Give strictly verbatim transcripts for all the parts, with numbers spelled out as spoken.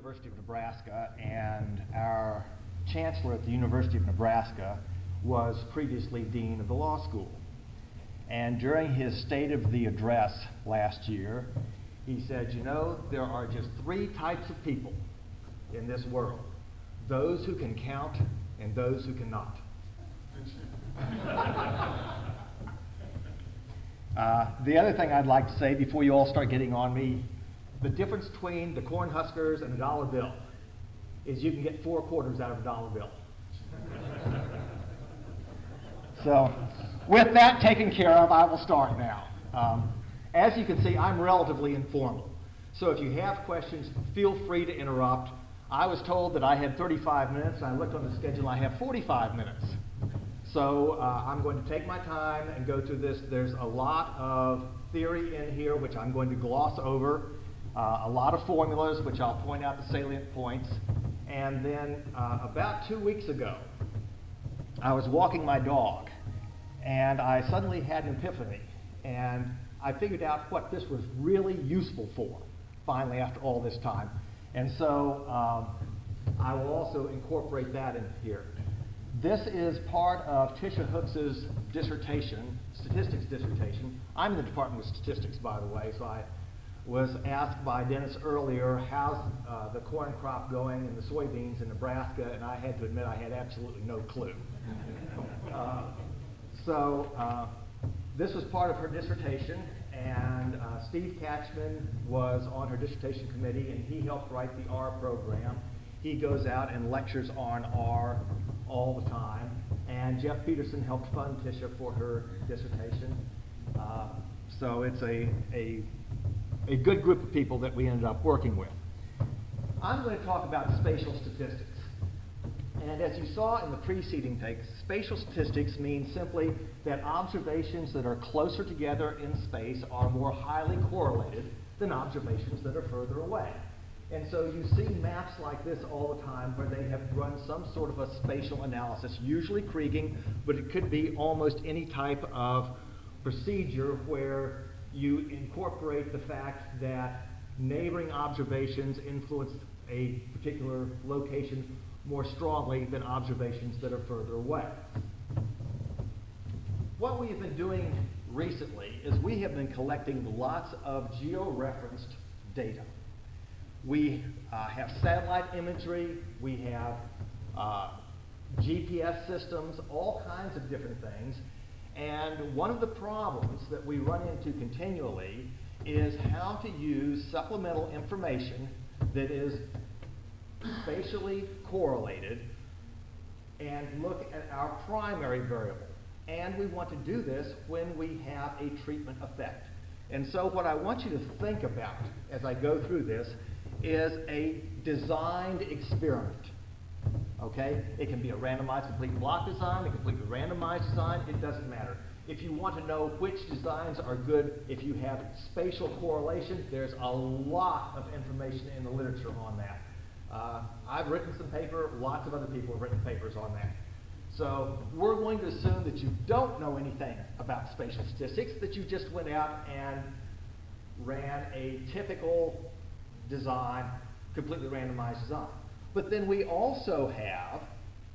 University of Nebraska, and our chancellor at the University of Nebraska was previously dean of the law school. And during his State of the Address last year, he said, you know, there are just three types of people in this world: those who can count and those who cannot. uh, the other thing I'd like to say before you all start getting on me, the difference between the Cornhuskers and a dollar bill is you can get four quarters out of a dollar bill. So, with that taken care of, I will start now. Um, as you can see, I'm relatively informal. So if you have questions, feel free to interrupt. I was told that I had thirty-five minutes. I looked on the schedule, I have forty-five minutes. So uh, I'm going to take my time and go through this. There's a lot of theory in here which I'm going to gloss over. Uh, a lot of formulas, which I'll point out the salient points. And then uh, about two weeks ago, I was walking my dog, and I suddenly had an epiphany. And I figured out what this was really useful for, finally, after all this time. And so um, I will also incorporate that in here. This is part of Tisha Hooks's dissertation, statistics dissertation. I'm in the Department of Statistics, by the way, so I was asked by Dennis earlier, how's uh, the corn crop going and the soybeans in Nebraska, and I had to admit I had absolutely no clue. uh, so uh, this was part of her dissertation, and uh, Steve Catchman was on her dissertation committee, and he helped write the R program. He goes out and lectures on R all the time, and Jeff Peterson helped fund Tisha for her dissertation. Uh, so it's a, a a good group of people that we ended up working with. I'm going to talk about spatial statistics. And as you saw in the preceding take, spatial statistics means simply that observations that are closer together in space are more highly correlated than observations that are further away. And so you see maps like this all the time where they have run some sort of a spatial analysis, usually kriging, but it could be almost any type of procedure where you incorporate the fact that neighboring observations influence a particular location more strongly than observations that are further away. What we have been doing recently is we have been collecting lots of georeferenced data. We uh, have satellite imagery, we have uh, G P S systems, all kinds of different things. And one of the problems that we run into continually is how to use supplemental information that is spatially correlated and look at our primary variable. And we want to do this when we have a treatment effect. And so what I want you to think about as I go through this is a designed experiment. Okay? It can be a randomized complete block design, a completely randomized design, it doesn't matter. If you want to know which designs are good, if you have spatial correlation, there's a lot of information in the literature on that. Uh, I've written some paper, lots of other people have written papers on that. So we're going to assume that you don't know anything about spatial statistics, that you just went out and ran a typical design, completely randomized design. But then we also have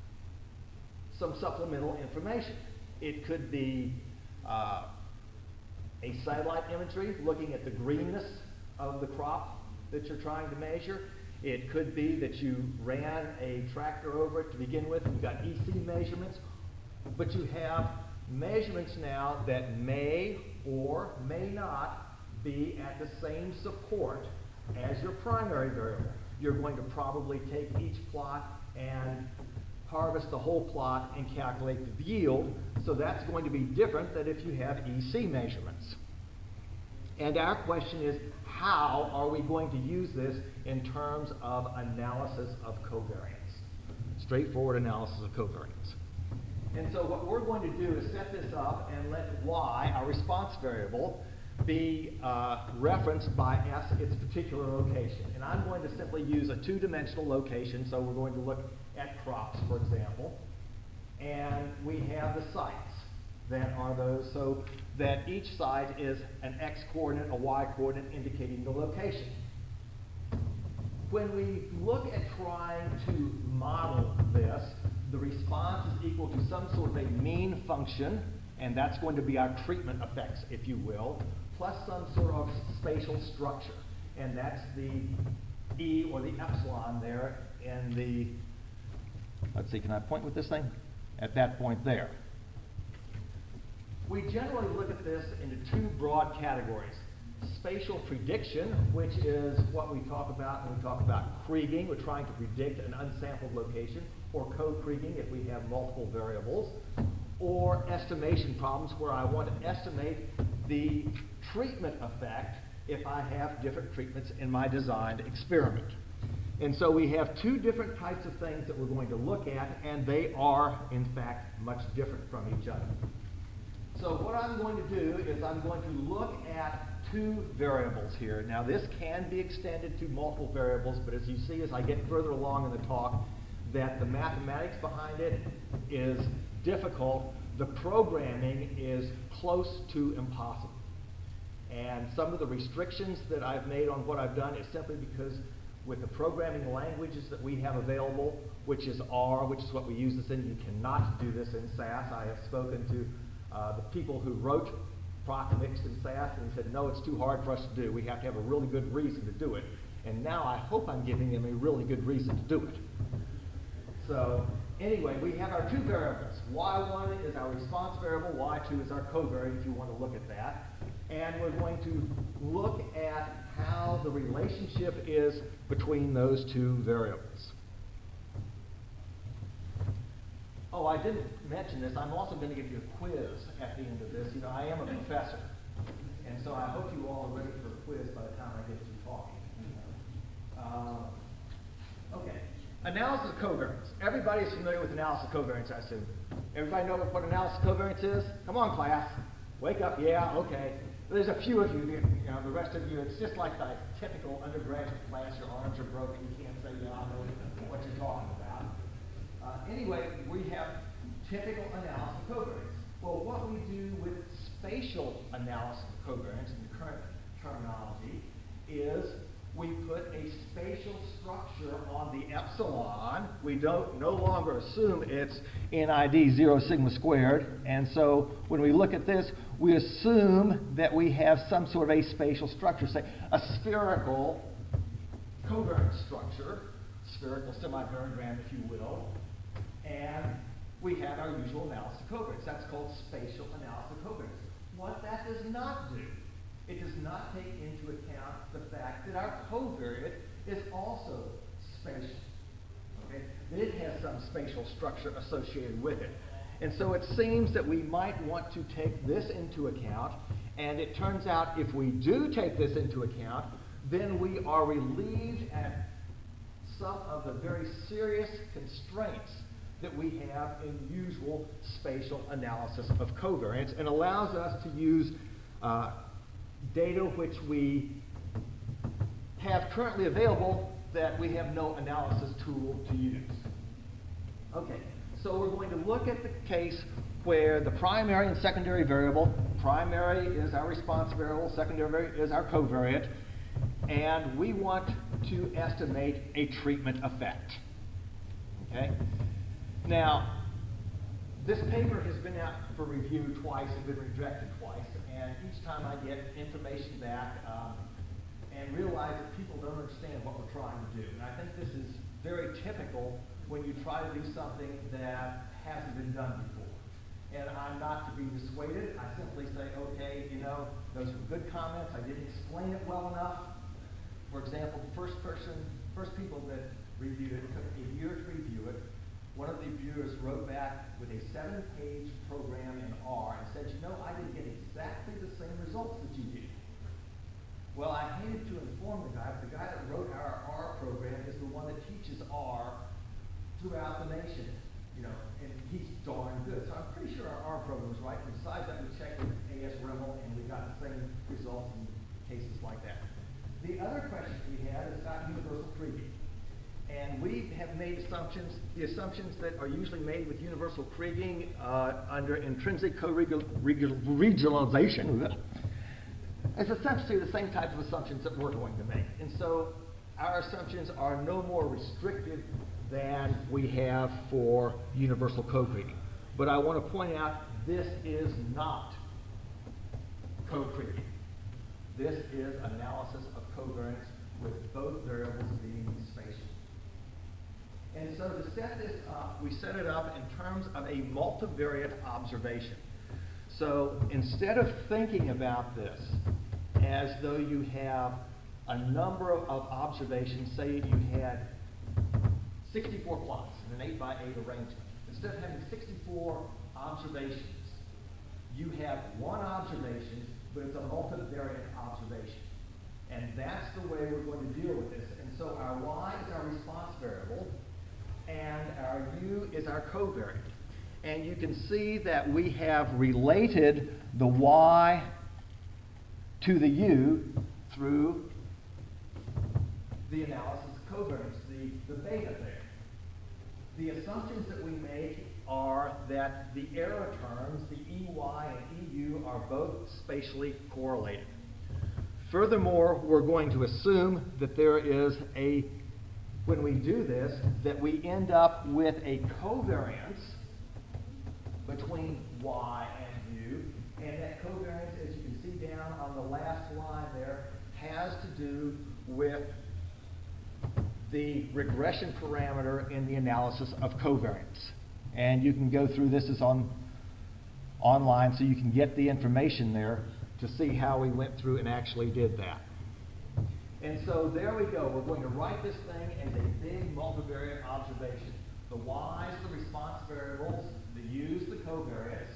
some supplemental information. It could be uh, a satellite imagery looking at the greenness of the crop that you're trying to measure. It could be that you ran a tractor over it to begin with and you got E C measurements. But you have measurements now that may or may not be at the same support as your primary variable. You're going to probably take each plot and harvest the whole plot and calculate the yield. So that's going to be different than if you have E C measurements. And our question is, how are we going to use this in terms of analysis of covariance? Straightforward analysis of covariance. And so what we're going to do is set this up and let y, our response variable, be uh, referenced by s, its particular location. And I'm going to simply use a two-dimensional location, so we're going to look at crops, for example. And we have the sites that are those, so that each site is an x-coordinate, a y-coordinate indicating the location. when we look at trying to model this, the response is equal to some sort of a mean function, and that's going to be our treatment effects, if you will, plus some sort of spatial structure. And that's the E or the epsilon there in the, let's see, can I point with this thing? At that point there. We generally look at this into two broad categories. Spatial prediction, which is what we talk about when we talk about kriging. We're trying to predict an unsampled location, or co-kriging if we have multiple variables, or estimation problems where I want to estimate the treatment effect if I have different treatments in my designed experiment. And so we have two different types of things that we're going to look at, and they are, in fact, much different from each other. So what I'm going to do is I'm going to look at two variables here. Now this can be extended to multiple variables, but as you see as I get further along in the talk, that the mathematics behind it is difficult. The programming is close to impossible. And some of the restrictions that I've made on what I've done is simply because with the programming languages that we have available, which is R, which is what we use this in, you cannot do this in S A S. I have spoken to uh, the people who wrote Proximix in S A S, and he said, no, it's too hard for us to do. We have to have a really good reason to do it. And now I hope I'm giving them a really good reason to do it. So anyway, we have our two variables. Y one is our response variable, Y two is our covariate, if you want to look at that. And we're going to look at how the relationship is between those two variables. Oh, I didn't mention this. I'm also going to give you a quiz at the end of this. You know, I am a professor, and so I hope you all are ready for a quiz by the time I get through talking. Uh, okay. Analysis of covariance. Everybody's familiar with analysis of covariance, I assume. Everybody know what analysis of covariance is? Come on, class. Wake up. Yeah, okay. There's a few of you, you know, the rest of you, it's just like the typical undergraduate class. Your arms are broken. You can't say, yeah, I know what you're talking about. Uh, anyway, we have typical analysis of covariance. Well, what we do with spatial analysis of covariance in the current terminology is we put a spatial structure on the epsilon. We don't no longer assume it's N I D zero sigma squared. And so when we look at this, we assume that we have some sort of a spatial structure, say a spherical covariance structure, spherical semi-variogram, if you will. And we have our usual analysis of covariance. That's called spatial analysis of covariance. What that does not do, it does not take into account the fact that our covariate is also spatial. Okay? It has some spatial structure associated with it. And so it seems that we might want to take this into account, and it turns out if we do take this into account, then we are relieved at some of the very serious constraints that we have in usual spatial analysis of covariance, and allows us to use uh, data which we have currently available that we have no analysis tool to use. Okay, so we're going to look at the case where the primary and secondary variable, primary is our response variable, secondary is our covariate, and we want to estimate a treatment effect. Okay? Now, this paper has been out for review twice and been rejected twice, and each time I get information back um, and realize that people don't understand what we're trying to do. And I think this is very typical when you try to do something that hasn't been done before. And I'm not to be dissuaded. I simply say, okay, you know, those were good comments. I didn't explain it well enough. For example, the first person, first people that reviewed it, it took a year to review it. One of the reviewers wrote back with a seven-page program in R and said, you know, I didn't get exactly the same results that you did. Well, I hated to inform the guy, but the guy that wrote our R program is the one that teaches R throughout the nation, you know, and he's darn good. So I'm pretty sure our R program was right. And besides that, we checked with A S Rimmel, and we got the same results in cases like that. The other question we had is about universal kriging. And we have made assumptions, the assumptions that are usually made with universal kriging uh, under intrinsic co-regionalization. It's essentially the same type of assumptions that we're going to make. And so our assumptions are no more restrictive than we have for universal code-creating. But I want to point out this is not code-creating. This is analysis of covariance with both variables being spatial. And so to set this up, we set it up in terms of a multivariate observation. So instead of thinking about this as though you have a number of observations, say you had sixty-four plots in an eight by eight arrangement. Instead of having sixty-four observations, you have one observation, but it's a multivariate observation. And that's the way we're going to deal with this. And so our y is our response variable, and our u is our covariate. And you can see that we have related the y to the u through the analysis of covariance, the, the beta there. The assumptions that we make are that the error terms, the E Y and E U, are both spatially correlated. Furthermore, we're going to assume that there is a, when we do this, that we end up with a covariance between Y and U, and that covariance, as you can see down on the last line there, has to do with the regression parameter in the analysis of covariance. And you can go through this is on online, so you can get the information there to see how we went through and actually did that. And so there we go. We're going to write this thing as a big multivariate observation. The y's, the response variables, the u's, the covariates,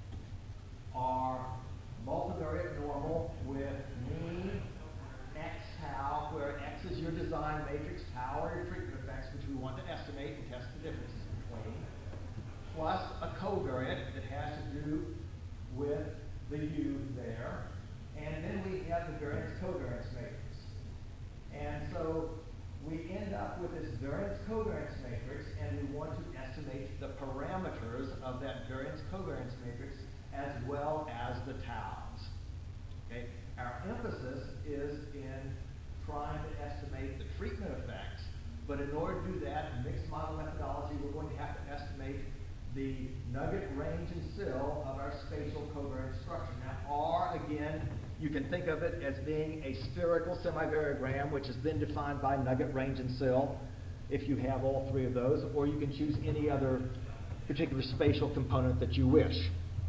are multivariate normal with mean x tau, where x is your design matrix, tau are your treatment effects, which we want to estimate and test the differences between, plus a covariate that has to do with the u there, and then we have the variance covariance matrix. And so we end up with this variance covariance matrix, and we want to estimate the parameters of that variance covariance matrix as well as the taus. Okay? Our emphasis is in trying to estimate the treatment effects, but in order to do that, in mixed model methodology, we're going to have to estimate the nugget range and sill of our spatial covariance structure. Now, R, again, you can think of it as being a spherical semivariogram, which is then defined by nugget range and sill, if you have all three of those, or you can choose any other particular spatial component that you wish.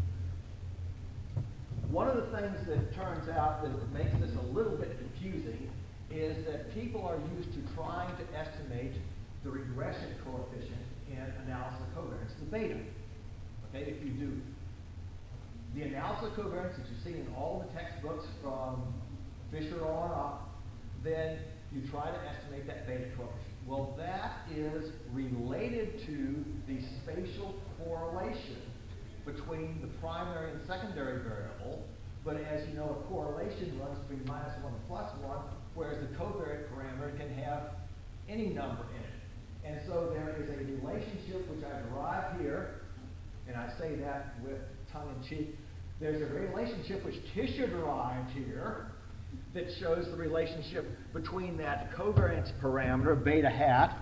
One of the things that turns out that makes this a little bit confusing is that people are used to trying to estimate the regression coefficient in analysis of covariance, the beta. Okay, if you do the analysis of covariance that you see in all the textbooks from Fisher on up, then you try to estimate that beta coefficient. Well, that is related to the spatial correlation between the primary and secondary variable, but as you know, a correlation runs between minus one and plus one, whereas the covariate parameter can have any number in it. And so there is a relationship which I derive here, and I say that with tongue-in-cheek. There's a relationship which Tischer derived here that shows the relationship between that covariance parameter, beta hat,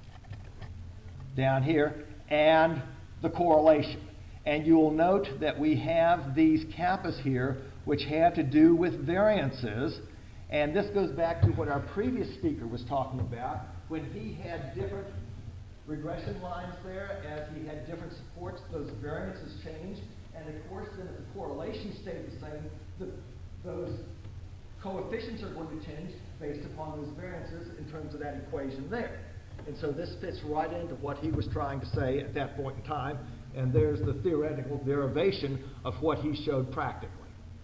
down here, and the correlation. And you will note that we have these kappas here which have to do with variances, and this goes back to what our previous speaker was talking about when he had different regression lines there. As he had different supports, those variances changed, and of course then if the correlation stayed the same, the, those coefficients are going to change based upon those variances in terms of that equation there. And so this fits right into what he was trying to say at that point in time, and there's the theoretical derivation of what he showed practically.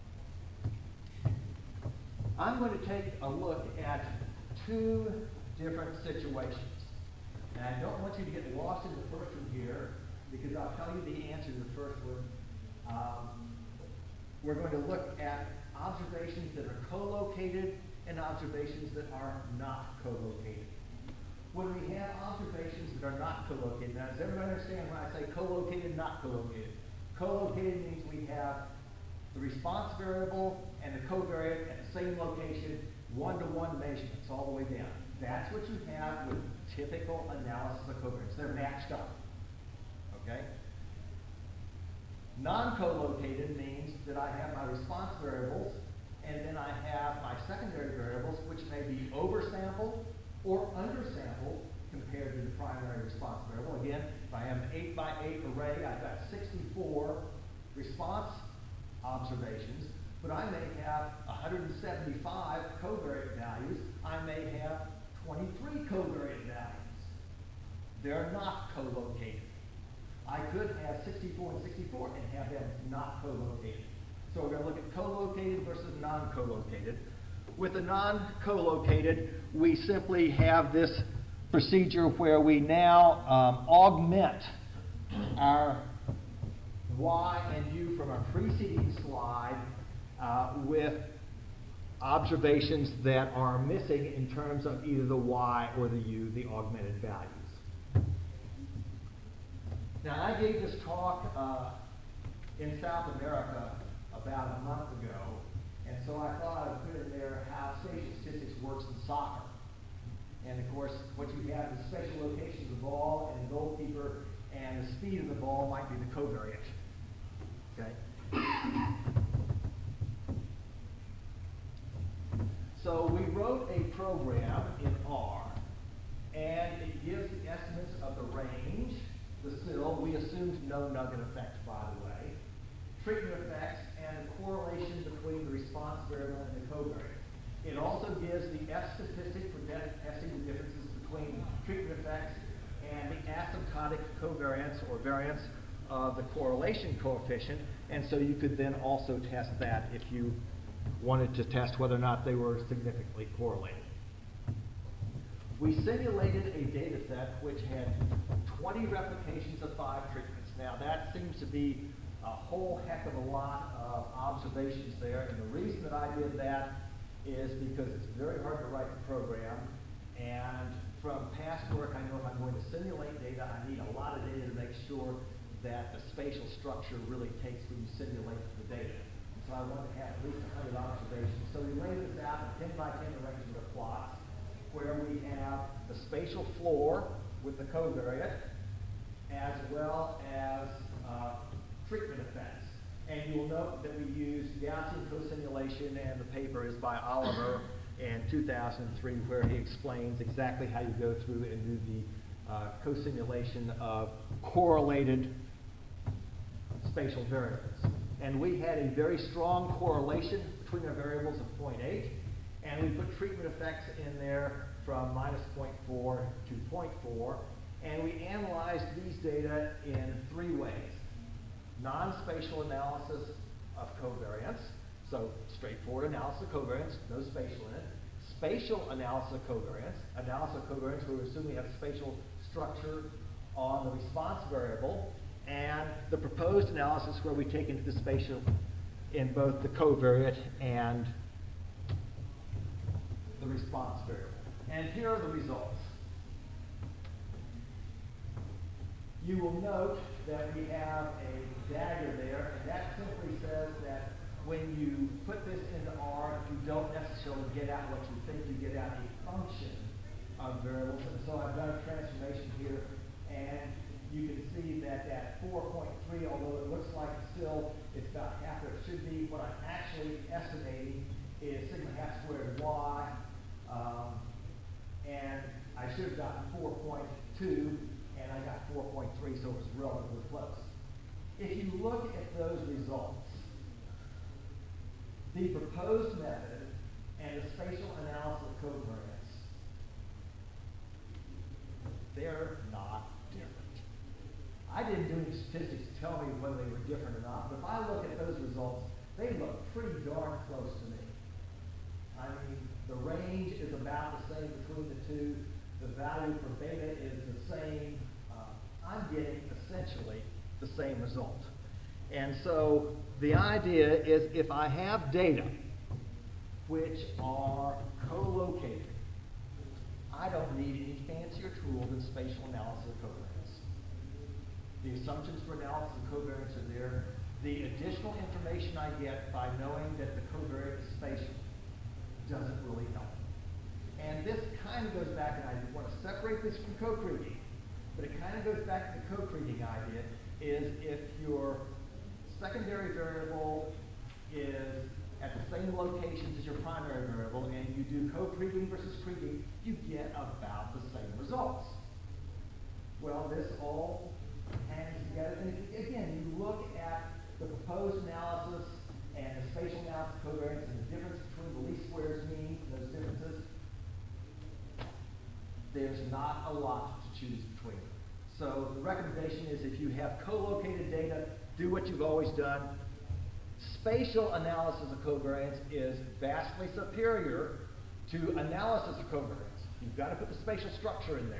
I'm going to take a look at two different situations. And I don't want you to get lost in the first one here, because I'll tell you the answer to the first one. Um, we're going to look at observations that are co-located and observations that are not co-located. When we have observations that are not co-located, now does everybody understand when I say co-located, not co-located? Co-located means we have the response variable and the covariate at the same location, one-to-one measurements all the way down. That's what you have with typical analysis of covariance. They're matched up. Okay? Non-collocated means that I have my response variables, and then I have my secondary variables, which may be oversampled or undersampled compared to the primary response variable. Again, if I have an eight by eight array, I've got sixty-four response observations, but I may have one hundred seventy-five covariate values. I may have twenty-three covariate values. They're not collocated. I could have sixty-four and sixty-four and have them not collocated. So we're going to look at collocated versus non-collocated. With the non-collocated, we simply have this procedure where we now um, augment our Y and U from our preceding slide uh, with observations that are missing in terms of either the Y or the U, the augmented values. Now, I gave this talk uh, in South America about a month ago, and so I thought I would put in there how spatial statistics works in soccer. And of course, what you have is spatial location of the ball and the goalkeeper, and the speed of the ball might be the covariate. Okay? So we wrote a program in R, and it gives the estimates of the range, the sill. We assumed no nugget effect, by the way, treatment effects, and the correlation between the response variable and the covariate. It also gives the F statistic for testing the differences between treatment effects and the asymptotic covariance or variance of the correlation coefficient, and so you could then also test that if you wanted to test whether or not they were significantly correlated. We simulated a data set which had twenty replications of five treatments. Now that seems to be a whole heck of a lot of observations there, and the reason that I did that is because it's very hard to write the program, and from past work I know if I'm going to simulate data, I need a lot of data to make sure that the spatial structure really takes when you simulate the data. So I want to have at least one hundred observations. So we laid this out in ten by ten arrangement of plots where we have the spatial floor with the covariate as well as uh, treatment effects. And you will note that we used Gaussian co-simulation, and the paper is by Oliver in two thousand three, where he explains exactly how you go through and do the uh, co-simulation of correlated spatial variables. And we had a very strong correlation between our variables of zero point eight, and we put treatment effects in there from minus zero point four to zero point four, and we analyzed these data in three ways. Non-spatial analysis of covariance, so straightforward analysis of covariance, no spatial in it. Spatial analysis of covariance, analysis of covariance where we assume we have spatial structure on the response variable, and the proposed analysis where we take into the spatial in both the covariate and the response variable. And here are the results. You will note that we have a dagger there, and that simply says that when you put this into R, you don't necessarily get out what you think, you get out a function of variables. And so I've done a transformation here, and you can see that at four point three, although it looks like still it's about half what it should be, what I'm actually estimating is sigma half squared y, um, and I should have gotten four point two, and I got four point three, so it was relatively close. If you look at those results, the proposed method and the spatial analysis of covariance, they're not different. I didn't do any statistics to tell me whether they were different or not, but if I look at those results, they look pretty darn close to me. I mean, the range is about the same between the two. The value for beta is the same. Uh, I'm getting essentially the same result. And so the idea is if I have data which are co-located, I don't need any fancier tool than spatial analysis of covariance. The assumptions for analysis of covariance are there. The additional information I get by knowing that the covariate is spatial doesn't really help. And this kind of goes back, and I want to separate this from co-creating, but it kind of goes back to the co-creating idea, is if your secondary variable is at the same locations as your primary variable, and you do co-creating versus creating, you get about the same results. Well, this all hangs together. And if, again, you look at the proposed analysis and the spatial analysis covariance and the difference between the least squares mean and those differences, there's not a lot to choose between them. So the recommendation is if you have co-located data, do what you've always done. Spatial analysis of covariance is vastly superior to analysis of covariance. You've got to put the spatial structure in there.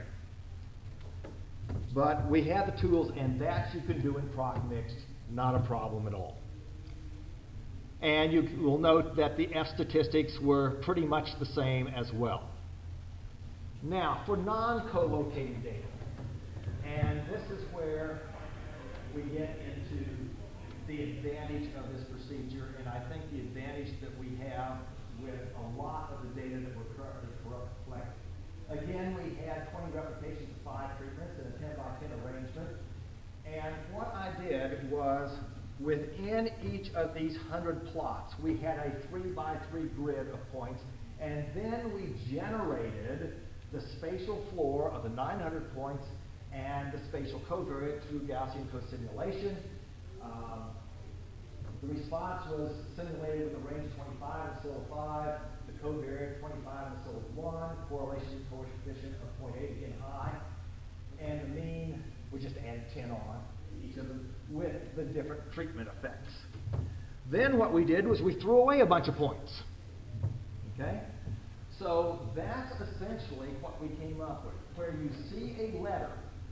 But we have the tools, and that you can do in proc mixed, not a problem at all. And you will note that the F statistics were pretty much the same as well. Now, for non-co-located data, and this is where we get into the advantage of this procedure, and I think the advantage that we have with a lot of the data that we're currently collecting. Again, we had twenty replications of five treatments in a ten by ten arrangement, and what I did was, within each of these one hundred plots, we had a three by three grid of points, and then we generated the spatial floor of the nine hundred points and the spatial covariate through Gaussian co-simulation. Um, the response was simulated with a range of twenty-five and still five, the covariate twenty-five and still one, correlation coefficient of zero point eight again high, and the mean, we just added ten on each of them with the different treatment effects. Then what we did was we threw away a bunch of points. Okay? So that's essentially what we came up with. Where you see a letter,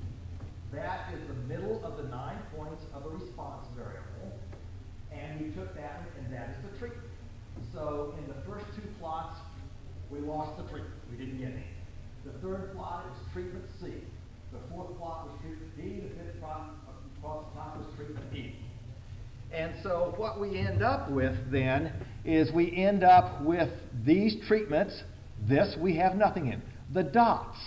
that is the middle of the nine points of a response variable, and we took that and that is the treatment. So in the first two plots, we lost the treatment. We didn't get any. The third plot is treatment C. The fourth plot was treatment D. The fifth plot, plot was treatment E. And so what we end up with then is we end up with these treatments. This we have nothing in. The dots.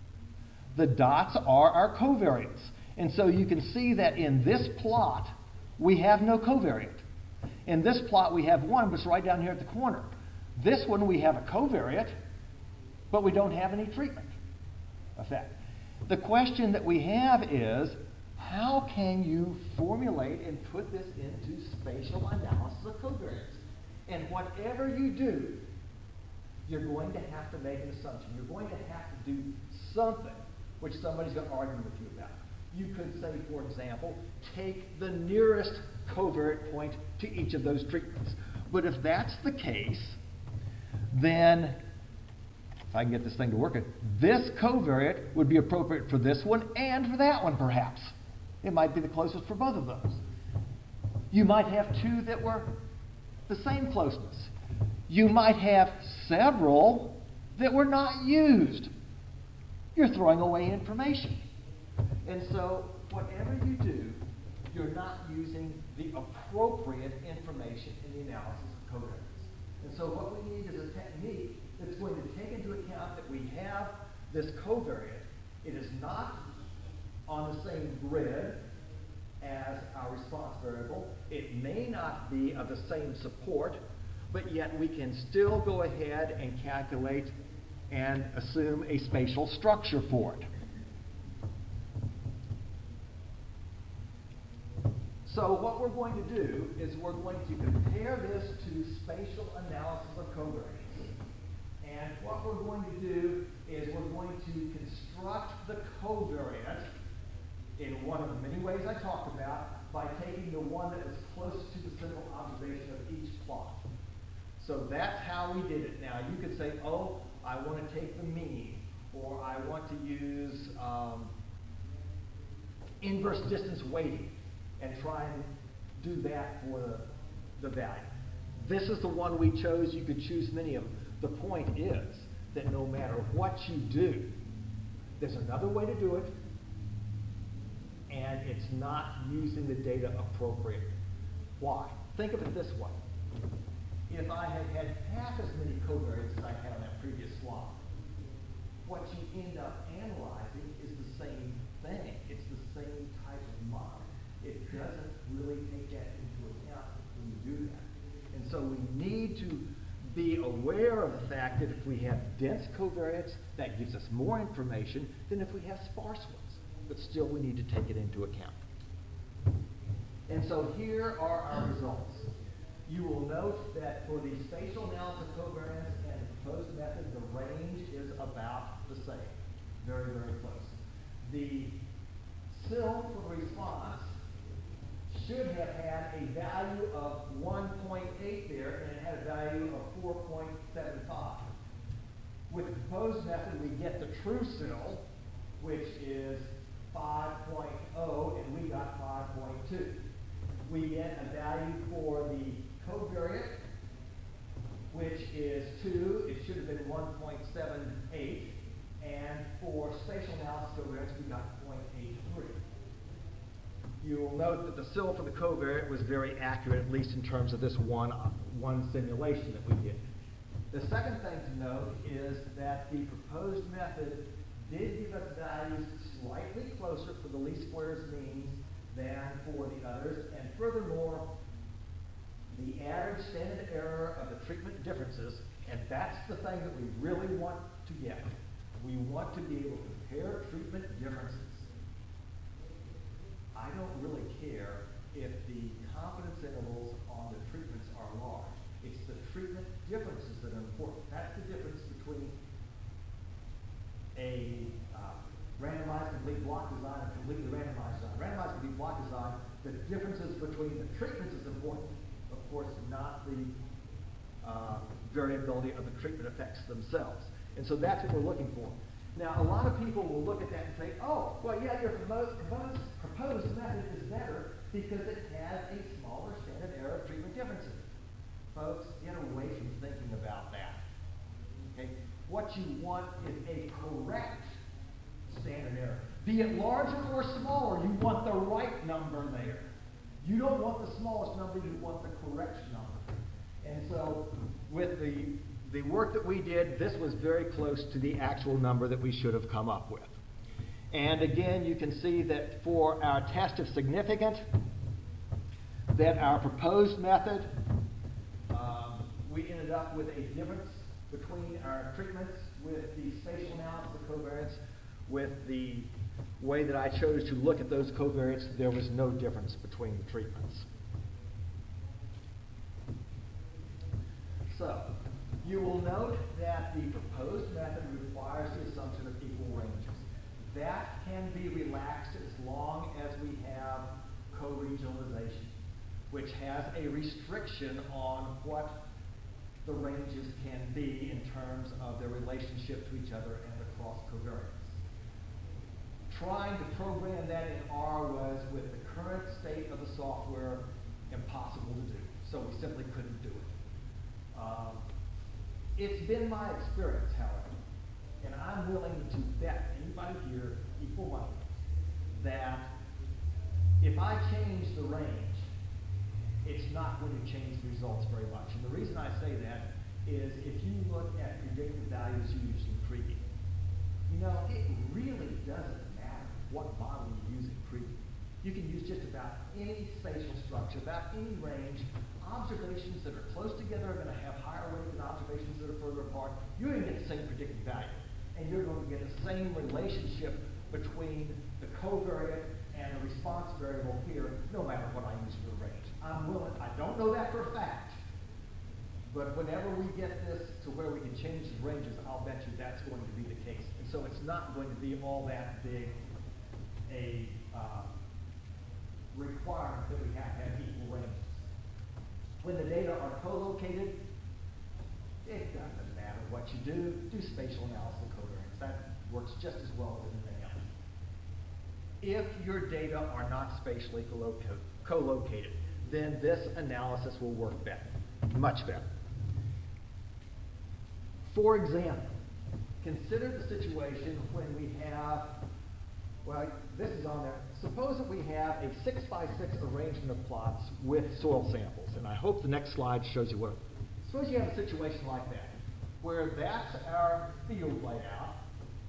The dots are our covariates. And so you can see that in this plot, we have no covariate. In this plot, we have one, but it's right down here at the corner. This one, we have a covariate, but we don't have any treatment effect. The question that we have is, how can you formulate and put this into spatial analysis of covariance? And whatever you do, you're going to have to make an assumption. You're going to have to do something which somebody's going to argue with you about. You could say, for example, take the nearest covariate point to each of those treatments. But if that's the case, then, if I can get this thing to work, this covariate would be appropriate for this one and for that one, perhaps. It might be the closest for both of those. You might have two that were the same closeness. You might have several that were not used. You're throwing away information. And so, whatever you do, you're not using the appropriate information in the analysis of covariance. And so what we need is a technique that's going to take into account that we have this covariate. It is not on the same grid as our response variable. It may not be of the same support, but yet we can still go ahead and calculate and assume a spatial structure for it. So what we're going to do is we're going to compare this to spatial analysis of covariance. And what we're going to do is we're going to construct the covariate in one of the many ways I talked about by taking the one that was closest to the central observation of each plot. So that's how we did it. Now you could say, oh, I want to take the mean, or I want to use um, inverse distance weighting and try and do that for the, the value. This is the one we chose. You could choose many of them. The point is that no matter what you do, there's another way to do it, and it's not using the data appropriately. Why? Think of it this way. If I had had half as many covariates as I had on that previous slide, what you end up analyzing is the same thing. It's the same type of model. It doesn't really take that into account when you do that. And so we need to be aware of the fact that if we have dense covariates, that gives us more information than if we have sparse ones. But still, we need to take it into account. And so here are our results. You will note that for the spatial analysis of covariance and the proposed method, the range is about the same. Very, very close. The S I L for the response should have had a value of one point eight there, and it had a value of four point seven five. With the proposed method, we get the true S I L, which is five point zero, and we got five point two. We get a value for the covariate, which is two. It should have been one point seven eight. And for spatial analysis covariance, we got zero point eight three. You will note that the S I L for the covariate was very accurate, at least in terms of this one, uh, one simulation that we did. The second thing to note is that the proposed method did give us values slightly closer for the least squares means than for the others, and furthermore, the average standard error of the treatment differences, and that's the thing that we really want to get. We want to be able to compare treatment differences. I don't really care if the confidence intervals on the treatments are large. It's the treatment differences that are important. That's the difference between a uh, randomized complete block design and completely randomized design. Randomized complete block design, the differences between the treatments is important. Of course, not the uh, variability of the treatment effects themselves. And so that's what we're looking for. Now, a lot of people will look at that and say, oh, well, yeah, your proposed, proposed, proposed method is better because it has a smaller standard error of treatment differences. Folks, get away from thinking about that. Okay? What you want is a correct standard error. Be it larger or smaller, you want the right number there. You don't want the smallest number, you want the correct number. And so with the, the work that we did, this was very close to the actual number that we should have come up with. And again, you can see that for our test of significance, that our proposed method, um, we ended up with a difference between our treatments with the spatial analysis of covariance. With the way that I chose to look at those covariates, there was no difference between the treatments. So, you will note that the proposed method requires the assumption of equal ranges. That can be relaxed as long as we have co-regionalization, which has a restriction on what the ranges can be in terms of their relationship to each other and the cross covariance. Trying to program that in R was, with the current state of the software, impossible to do. So we simply couldn't do it. Um, it's been my experience, however, and I'm willing to bet anybody here equal money, that if I change the range, it's not going to change the results very much. And the reason I say that is if you look at predictive values used in Kriging, you know, it really doesn't matter what model you use in Kriging. You can use just about any spatial structure, about any range. Observations that are close together are going to have higher weight than observations that are further apart. You're going to get the same predictive value. And you're going to get the same relationship between the covariate and the response variable here, no matter what I use for the range. I'm willing, I don't know that for a fact, but whenever we get this to where we can change the ranges, I'll bet you that's going to be the case. And so it's not going to be all that big a uh, requirement that we have to have equal ranges. When the data are co-located, it doesn't matter what you do. Do spatial analysis of covariance. That works just as well as anything else. If your data are not spatially co-located, then this analysis will work better, much better. For example, consider the situation when we have, well, this is on there. Suppose that we have a six by six arrangement of plots with soil samples, and I hope the next slide shows you what. Suppose you have a situation like that, where that's our field layout,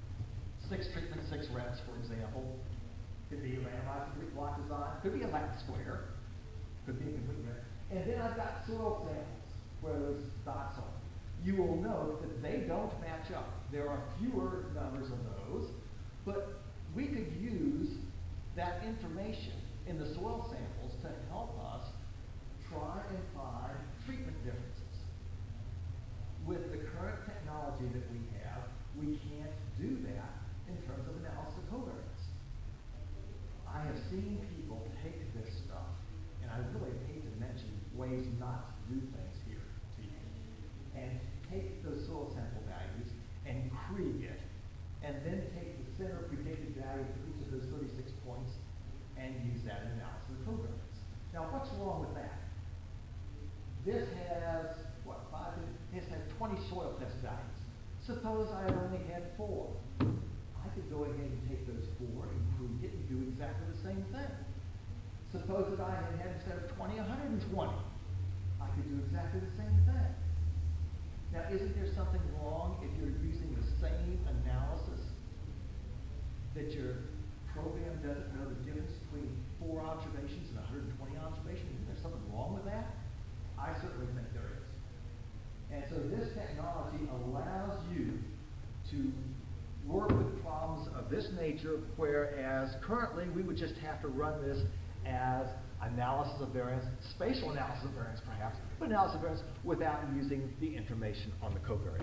six treatment, six reps, for example. Could be a randomized complete block design, could be a Latin square, could be a complete rep. And then I've got soil samples where those dots are. You will note that they don't match up. There are fewer numbers of those, but we could use that information in the soil samples to help us try and find treatment differences. With the current technology that we have, we can't do that in terms of analysis of covariance. I have seen people take this stuff, and I really hate to mention ways not to do things here to you, and take those soil sample values and Krige it, and then take the center predicted value for each of those thirty-six points and use that in analysis of covariance. Now, what's wrong with that? This has, what, five, this has twenty soil test values. Suppose I only had four. I could go ahead and take those four and Krige it and do exactly the same thing. Suppose that I had had, instead of twenty, one hundred twenty. I could do exactly the same thing. Now, isn't there something wrong if you're using the same analysis, that your program doesn't know the difference between four observations and one hundred twenty observations? Isn't there something wrong with that? I certainly think there is. And so this technology allows you to work with problems of this nature, whereas currently we would just have to run this as analysis of variance, spatial analysis of variance perhaps, but analysis of variance without using the information on the covariate.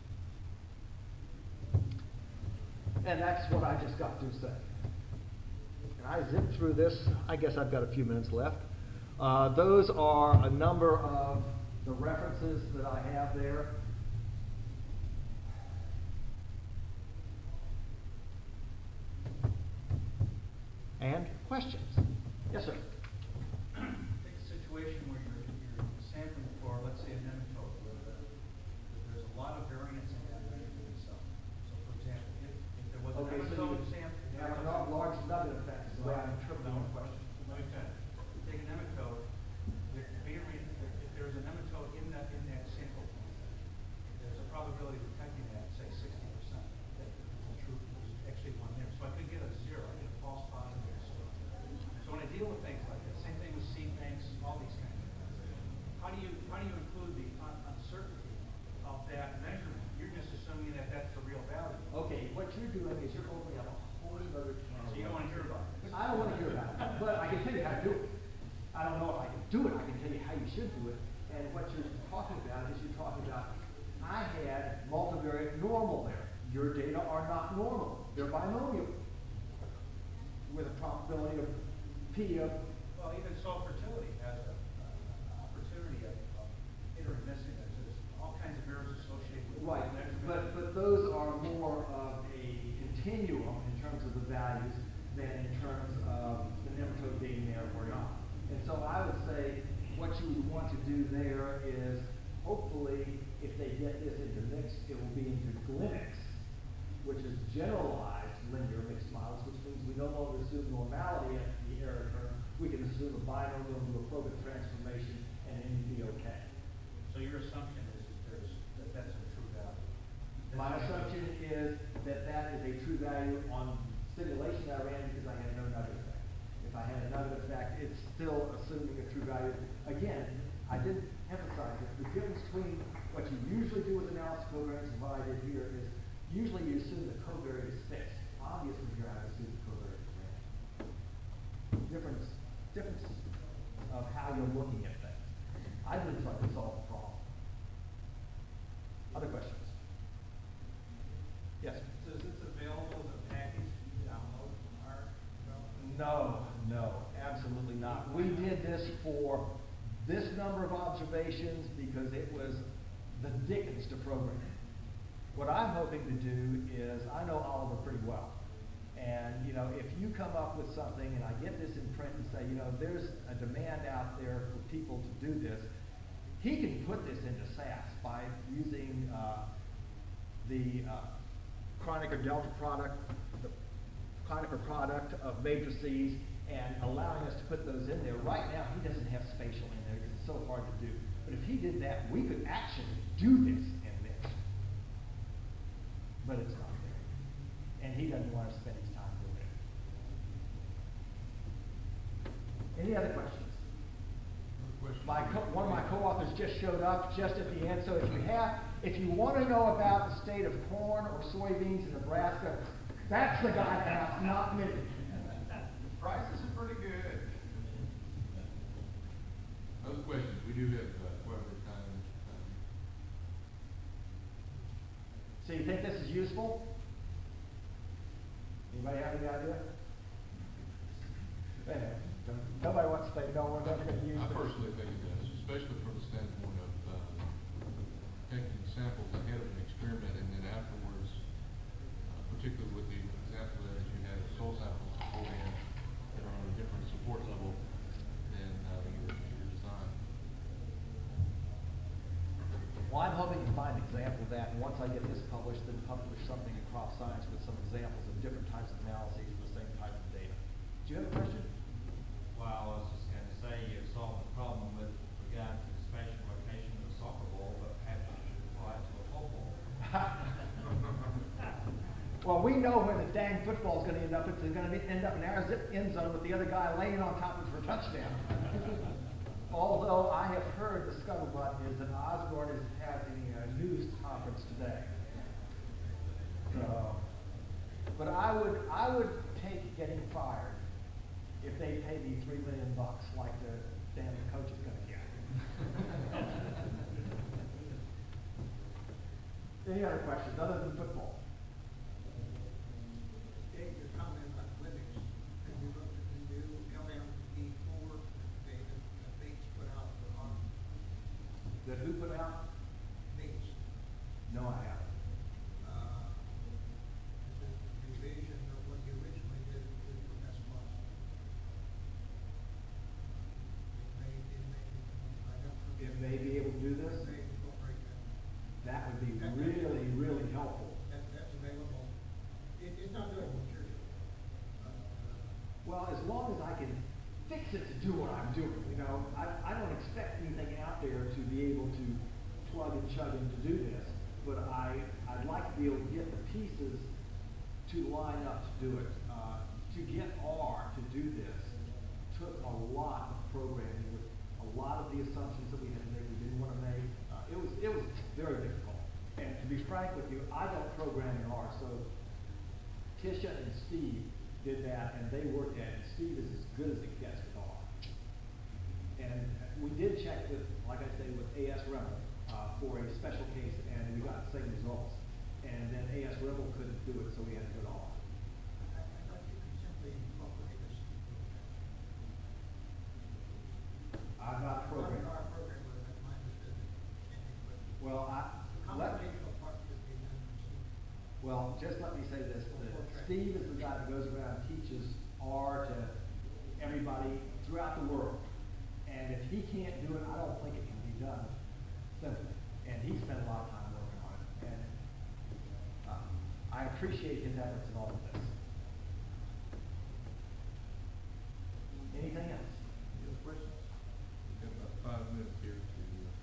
And that's what I just got through saying. And I zipped through this. I guess I've got a few minutes left. Uh, those are a number of the references that I have there. And questions? Yes, sir. Take a situation where you're, you're sampling for, let's say, a nematode, where the, there's a lot of variance in that measurement itself. So, for example, if, if there was Okay, a so nematode you sample, have a large nugget effect is the way I'm interpreting the question. Okay. Take a nematode, if, if there's a nematode in that in that sample, there's a probability of detecting that, say, sixty percent. That there's a true, there's actually one there. So I could get a zero, I get a false positive. So when I deal with things like that, same thing with seed banks, all these things. How do you how do you include the un uncertainty of that measurement? You're just assuming that that's the real value. Okay, what you're doing is you're opening up a whole other can of So you don't want to hear about it. I don't want to hear about it, but I can tell you how to do it. I don't know if I can do it. I can tell you how you should do it. And what you're talking about is you're talking about, I had multivariate normal there. Your data are not normal. They're binomial with a probability of P of. Well, even soil fertility has an opportunity of, of hit or missing. There's all kinds of errors associated with Right, measurement. but, but those are more of a continuum in terms of the values than in terms of the nematode being there or not. And so I would say what you would want to do there is, hopefully, if they get this into mixed, it will be into Glinix, which is generalized linear mixed models, which means we no longer assume normality at the error term. We can assume a binomial into a probit transformation, and then you'd be okay. So your assumption is that, there's, that that's a true value. That's My a assumption is that that is a true value on simulation I ran because I had no nugget effect. If I had a nugget effect, it's still assuming a true value. Again, I didn't emphasize this. The difference between what you usually do with analysis covariance and what I did here is usually you assume the covariate is fixed. Obviously, here I assume the covariate is random. Difference, difference of how you're looking at things. I didn't try to solve the problem. Other questions? Yes? So is this available as a package to download from our development? No, no, absolutely not. We did this for this number of observations because it was the dickens to program. What I'm hoping to do is, I know Oliver pretty well. And, you know, if you come up with something and I get this in print and say, you know, there's a demand out there for people to do this, he can put this into S A S by using uh, the uh, Kronecker delta product, the Kronecker product of matrices, and allowing us to put those in there. Right now, he doesn't have spatial in there because it's so hard to do. But if he did that, we could actually do this in mix. But it's not there. And he doesn't Any other questions? Question. My co one of my co-authors just showed up just at the end, so if you have, if you want to know about the state of corn or soybeans in Nebraska, that's the guy to ask, not me. Prices are pretty good. Other questions? We do have uh, quite a bit of time. Um, So you think this is useful? Anybody have any idea? Anyway, nobody wants to say, no, we're never going to use I this. personally think it does, especially from the standpoint of uh, taking samples ahead of an experiment and then afterwards, uh, particularly with the example that you had of soil samples beforehand that are on a different support level than uh, your, your design. Well, I'm hoping to find an example of that, and once I get this published, then publish something in Crop Science with some examples of different types of analyses for the same type of data. Do you have a question? Well, I was just going to say you solved the problem with regard to the spatial location of the soccer ball, but perhaps you should apply it to a football. Well, we know where the dang football is going to end up. It's going to end up in our zip end zone with the other guy laying on top of it for a touchdown. Although I have heard the scuttlebutt is that Osborne is having a news conference today. So, but I would, I would take getting fired if they pay me three million bucks like the damn coach is going to get. Any other questions other than football? Dave, your comment about limits, have you looked at the new L M P four data that Bates put out on That who put out? Bates? No, I haven't. Uh, it's a revision of what you originally did with the S plus. It may, it may, I don't. It may be able to do this. It may incorporate that. That would be really, really helpful. That, that's available. It, it's not doing what you're doing. Uh, Well, as long as I can fix it to do what I'm doing, you know, I, I don't expect anything out there to be able to plug and chug in to do this, but I, I'd like to be able to get the pieces to line up to do it. Uh, to get R to do this took a lot of programming with a lot of the assumptions that we had to make, we didn't want to make. Uh, it was, it was very difficult. And to be frank with you, I don't program in R, so Tisha and Steve did that, and they worked at it. Steve is as good as it gets with R. And we did check with, like I say, with A S Rebel uh, for a special case, and we got the same results. And then A S Rebel couldn't do it, so we had to go to R. I, I thought you could simply incorporate this. I'm not I'm programming. not a programmer, that's my understanding, but Well, I, the let, computational part could be done. well, just let me say this. that Steve is the guy that goes around and teaches R to everybody throughout the world. And if he can't do it, I don't think it can be done simply. And he spent a lot of time working on it. And uh, I appreciate his efforts in all of this. Anything else? Any other questions? We have about five minutes here to.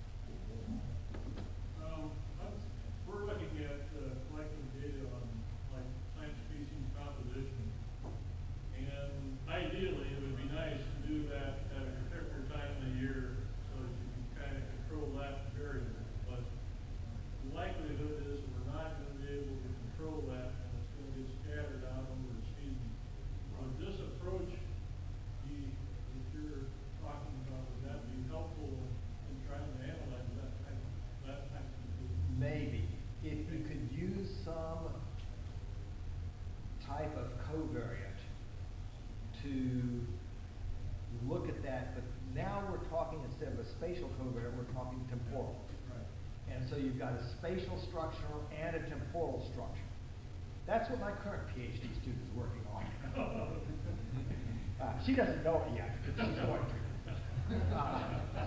Uh, Um, that's, we're looking at, uh, collecting data on, like, plant species composition. And ideally, it would be nice to do that at a particular time of the year, so that you can kind of control that variable. But the likelihood is we're not gonna be able to control that, and it's gonna get scattered out over the season. Would this approach be, that you're talking about, would that be helpful in trying to analyze that type, that type of thing? Maybe. If you could use some type of covariant to look at that, but now we're talking, instead of a spatial covariant, we're talking temporal. Right. And so you've got a spatial structure and a temporal structure. That's what my current PhD student is working on. uh, she doesn't know it yet, but she's going to. Uh,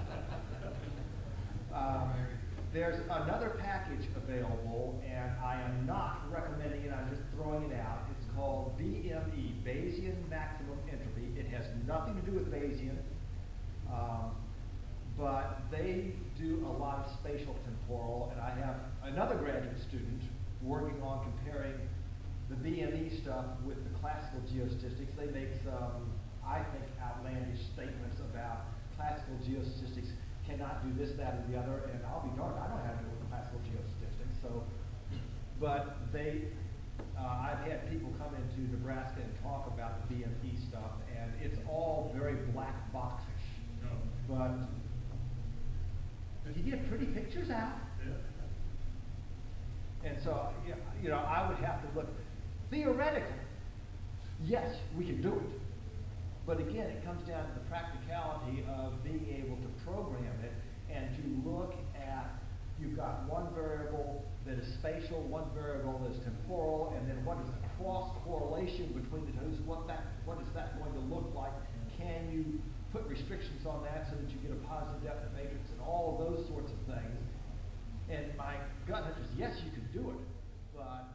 um, there's another package available, and I am not recommending it, I'm just throwing it out. It's called B M E, Bayesian Maximum Entropy. It has nothing to do with Bayesian, um, but they do a lot of spatial temporal, and I have another graduate student working on comparing the B M E stuff with the classical geostatistics. They make some I think, outlandish statements about classical geostatistics cannot do this, that, or the other, and I'll be darned, I don't have to do with classical geostatistics, so, but they, uh, I've had people come into Nebraska and talk about the B M P stuff, and it's all very black boxish, No. but you get pretty pictures out. Yeah. And so, you you know, I would have to look, theoretically, yes, we can do it. But again, it comes down to the practicality of being able to program it and to look at, you've got one variable that is spatial, one variable that is temporal, and then what is the cross correlation between the two? What that, what is that going to look like? Can you put restrictions on that so that you get a positive depth matrix and all of those sorts of things? And my gut hunch is, yes, you can do it, but